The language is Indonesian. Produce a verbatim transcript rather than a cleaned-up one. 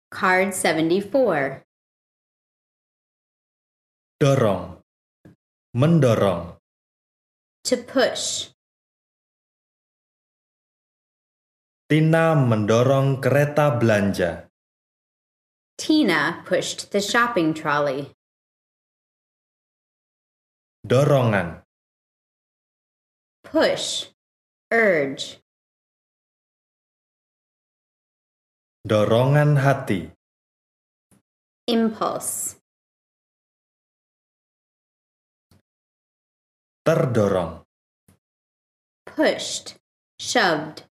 Card seventy-four. Dorong. Mendorong. To push. Tina mendorong kereta belanja. Tina pushed the shopping trolley. Dorongan. Push. Urge. Dorongan hati. Impulse. Terdorong. Pushed. Shoved.